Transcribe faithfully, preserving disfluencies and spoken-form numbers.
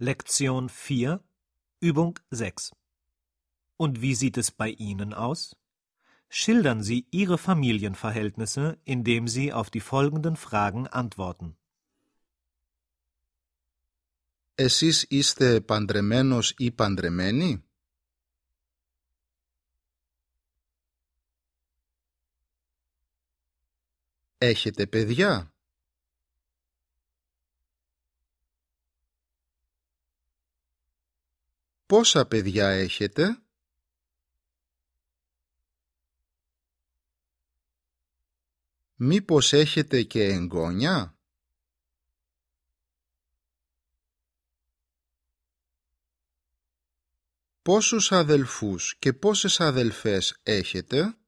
Lektion vier, Übung sechs. Und wie sieht es bei Ihnen aus? Schildern Sie Ihre Familienverhältnisse, indem Sie auf die folgenden Fragen antworten. Εσείς είστε παντρεμένος ή παντρεμένη? Έχετε παιδιά? Πόσα παιδιά έχετε? Μήπως έχετε και εγγόνια? Πόσους αδελφούς και πόσες αδελφές έχετε?